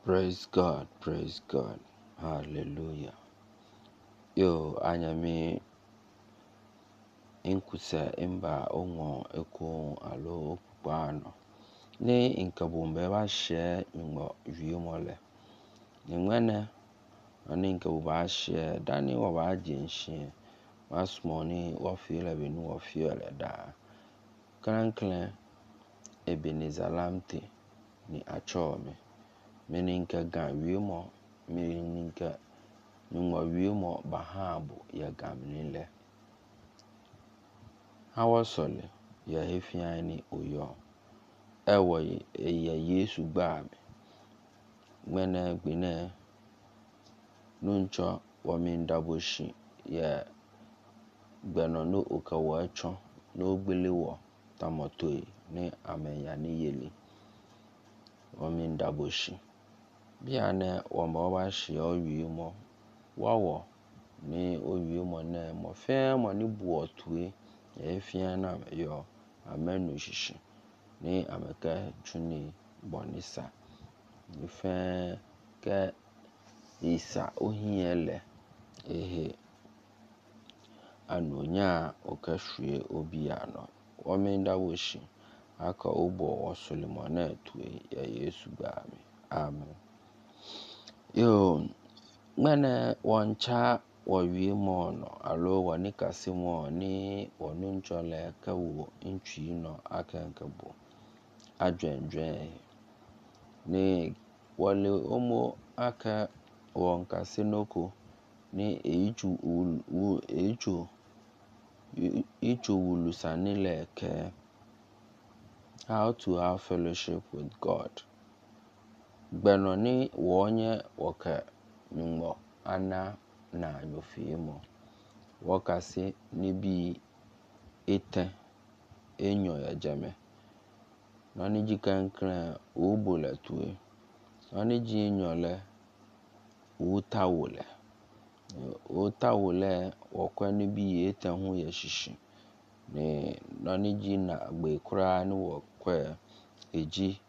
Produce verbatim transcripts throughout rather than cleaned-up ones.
Praise God, praise God, hallelujah. Yo, anyami inkusa imba onwo eko alo okupano. Ni inkabumbe ba share nyumba viumole. Ni mwene, ani inkabuba share, dani waba jinshi, masmoni wafile binu wafile da. Krankle ebenizalamte ni achome. Meninka gan viumo, meninka nyumwa viumo bahabu ya gamnile. Hawa sole ya hefiani uyo. Ewa ya Yesu babi. Mwene gbine nuncho wamindabushi ya gbeno no ukawacho no gbelewo tamotoi ni amenya ni yeli. Wamindabushi. Biane wamawashi oyumo wawo ni oyumo ne mo fe mo ni buotwe e fiana yo amenu shishi ni ameka chuni bonisa ni fe ke isa ohiele ehe anonya okashwe obiano wamindabushi aka obo wasolimone tuwe ya Yesu bami. Amen. Yo, mwene wancha wawie mono, alo wanikasi mo ni wanunchole kawo inchi no akankabo. Adwenjwe. Ni wale omo aka wankasi noko ni eichu ulu eichu eichu ulu sanile ke how to have fellowship with God. Gbeno ni wonye waka nyumo ana na nyofimo. Wakasi nibi ete enyo ya jame. Nani jikankle ubule tuwe. Nani jinyole utawule. Utawule wakwa nibi ete hu ya shishi. Ni nani jina agbe kura ni wakwa eji.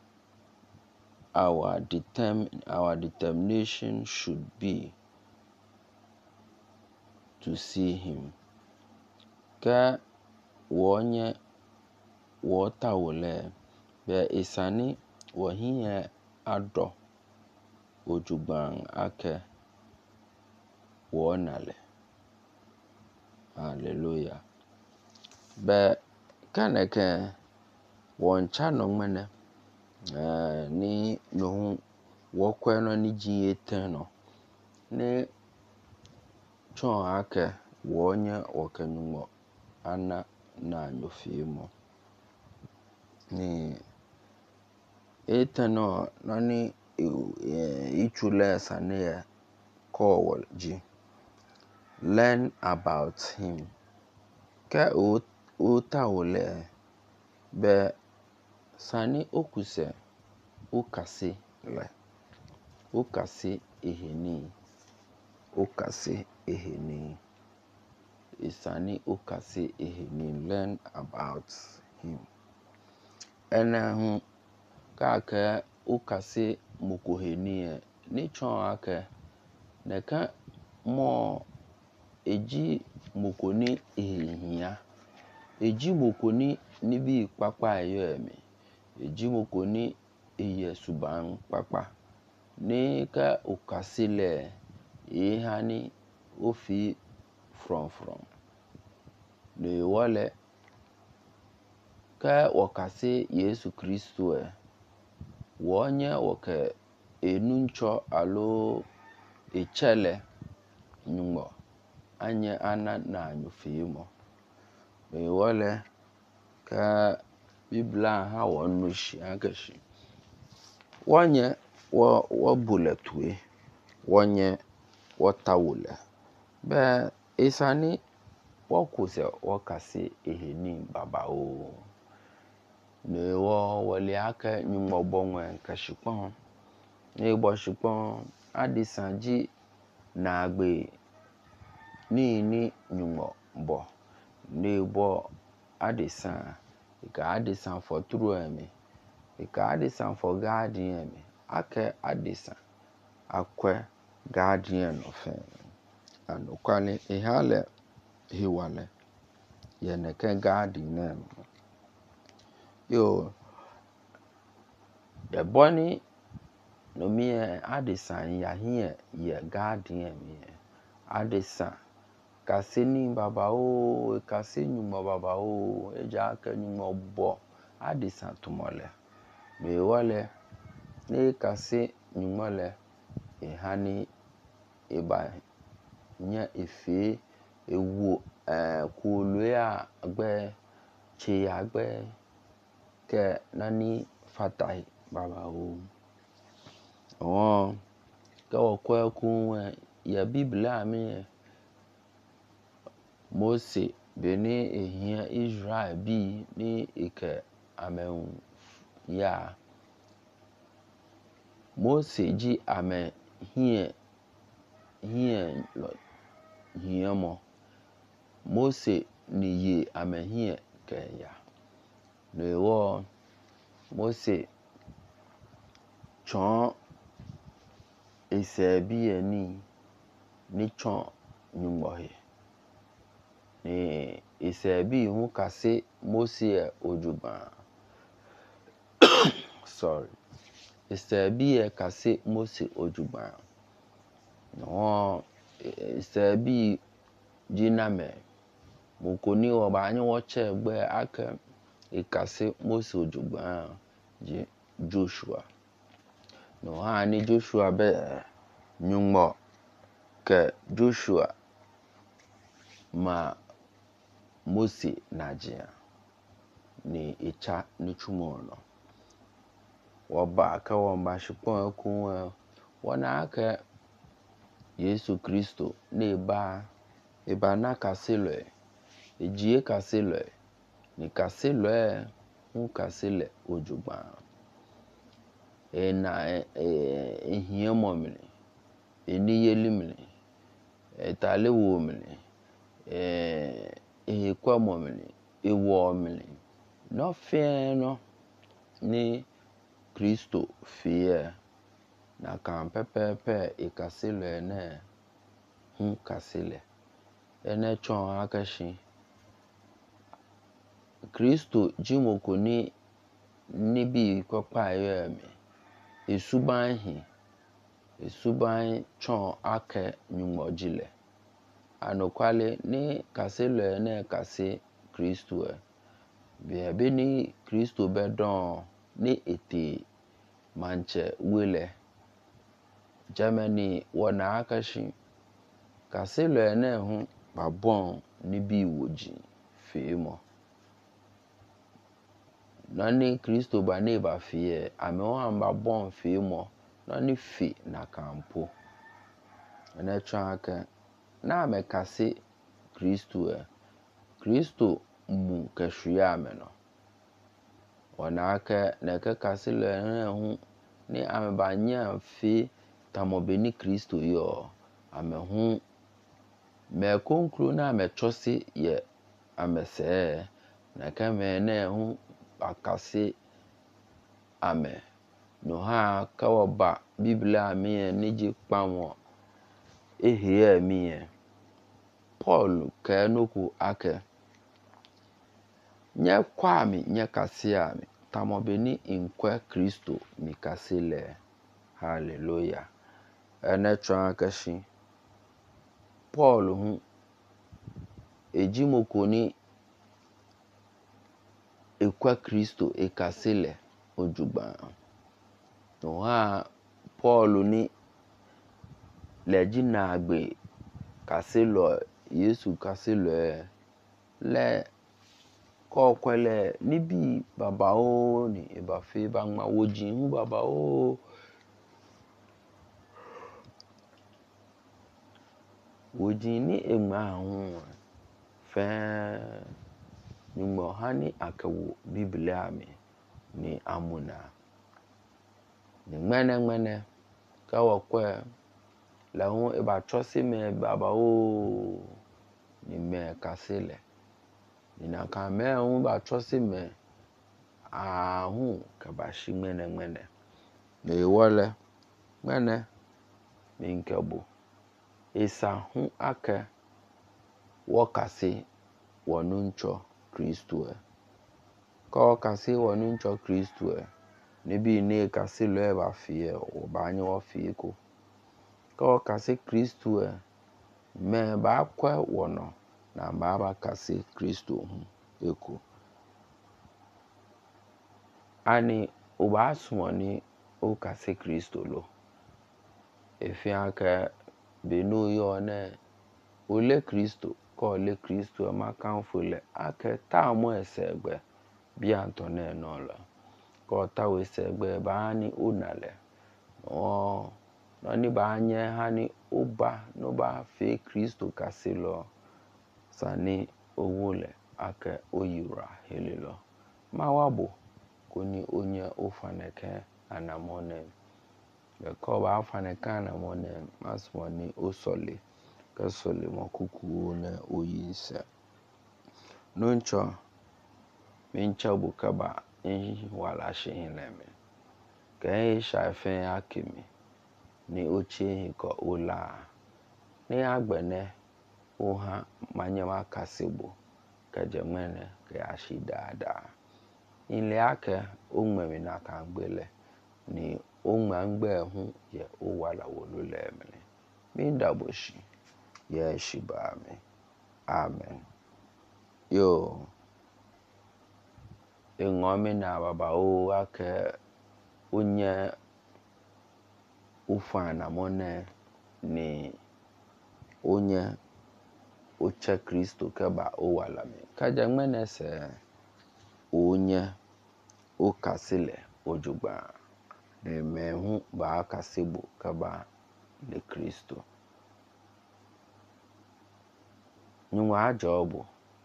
Our determ our determination should be to see him. Ka wonye wotawule be isani wahiye ado ojubang ake wonale. Hallelujah. Be kaneke woncha no mene Uh, ni no wokwe no ni ji eteno ni chon ake wonye wakenumo ana na nyofimo ni eteno nani ichule sane ko ji learn about him ka o o tawule be sani okuse ukasi le ukasi eheni ukasi eheni isani ukasi eheni learn about him ena hu kaka ukasi mukoheni ni chon ake neka mo eji mukoni ehihia eji mukoni nibi papa ayo emi ejimoko ni eye suban papa ni ka ukasile ehani ofi from from ni wale ka wakasi Yesu Kristo e wonye wake enuncho alo echele nyumo anye ana na nyufimo ni wale ka Biblia ha wonushi agashi wonye wo wo buletwe wonye wotawule be isani wokuse wakasi eheni baba o ne wo wole aka nyumo bonwe kashipon ne bo shipon adisanji na agbe ni ni nyumo bo ne bo adisan Ika adisan for true emi. Ika adisan for God emi. ake adisa akwe guardian no fe ano kwani ihale hiwale ye ne ke guardian yo the boni no mi adisa ya hie ye guardian mi adisa kaseni baba o kaseni mo baba o eja kanu mo bo adisa tumole me wale ne kase nyumole ehani eba nya efe ewu eh kulu ya agbe che agbe ke nani fatai baba o oh ko ko ku ya biblia mi Mose beni ehia Israel bi ni ike amen ya Mose ji amen hie hie hie mo Mose ni ye amen hie ke ya le wo Mose chon ise bi eni ni chon nyumohe ni ise bi hu kase Mose ojuba sorry ise bi e kase Mose ojuba no ise bi jiname mukoni oba anyi wo che gbe aka ikase Mose ojuba ji Joshua no ha ni Joshua be nyumo ke Joshua ma Mose najia ni icha ni chumono woba ka womba shipon ku wona aka Yesu Kristo ne ba eba na kasile ejie kasile ni kasile hu kasile ojuba ena ehie momini eni yelimini etale wo mini eh eh kwa momini ewo mini no fe no ni Kristo fie na kan pepepe ikasile ne hu kasile ene chon akashi Kristo jimoko ni nibi kopa yemi esuban hi esuban chon ake nyumojile anokwale ni kasile ne kase Kristo e bi be ni Kristo be don ni ete manche wele Germany wona akashi kasile ne hu babon ni bi woji fimo nani Kristo ba ne ba fie ame wan ba bon fimo nani fi na kampo ene chaka na me kase Kristo e Kristo mu kashua me no wana aka na ka kasile ne hu ni ame ba nya fi tamobeni Kristo yo ame hu me konklu na me chose ye ame se na ka me ne hu akase ame no ha ka oba biblia mi ni ji pawon ehie mi Paul ka noku ake nye kwa mi nye kase ami tamobeni inkwe Kristo mi kasile hallelujah ene twa kashi Paul hu ejimoko ni ekwa Kristo ekasile ojuba no ha Paul ni lejina agbe kasilo Yesu kasilo le ko kwele nibi baba o ni eba fe ba ma woji hu baba o woji ni egma hu fe nyumo hani akawo biblia mi ni amuna ni mene mene ka wakwe la hu eba chose me baba o ni me kasile ni na ka me hu ba chose me a hu ka ba shi mene mene me wole mene minkebo isa hu ake wakasi wanuncho Kristo e ka wakasi wanuncho Kristo e nibi ne kasi lo ba fie o ba nya wa fie ko ka wakasi Kristo e me ba kwa wono na ba ba kasi Kristo hu eko ani o ba suoni o kasi Kristo lo efia ka benu yo ne ole Kristo ko ole Kristo ma kan fole ake ta mo esegbe bi antone no la ko ta we segbe ba ni onale o no ni ba nye ha ni oba no ba fe Kristo kasilo sani owole ake oyura helilo ma wabo koni onye ofaneke anamone ko ba afaneke anamone masmoni osole kasole mokuku na oyisa nuncho mincha bukaba in wala shihineme ke shafe akimi ni oche ko ola ni agbene oha manyama kasibo kajemene ke ashidada ile ake onmemi na kan gbele ni onma ngbe hu ye o wala wolule mene mi daboshi ye shibame amen yo engomi na baba o ake onye ufana mone ni onye oche Kristo keba o wala mi kaje mene se onye o kasile ojugba ne mehu ba kasibo keba ni Kristo nyuma ajobo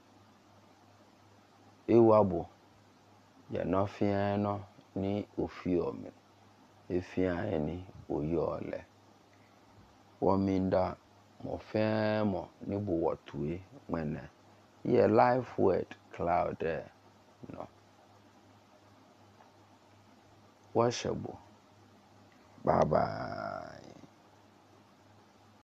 ewabo ya no fiano ni ofiomi efiani oyole wominda mo femo ni buwatue mene ye life word cloud eh, no washabo bye bye.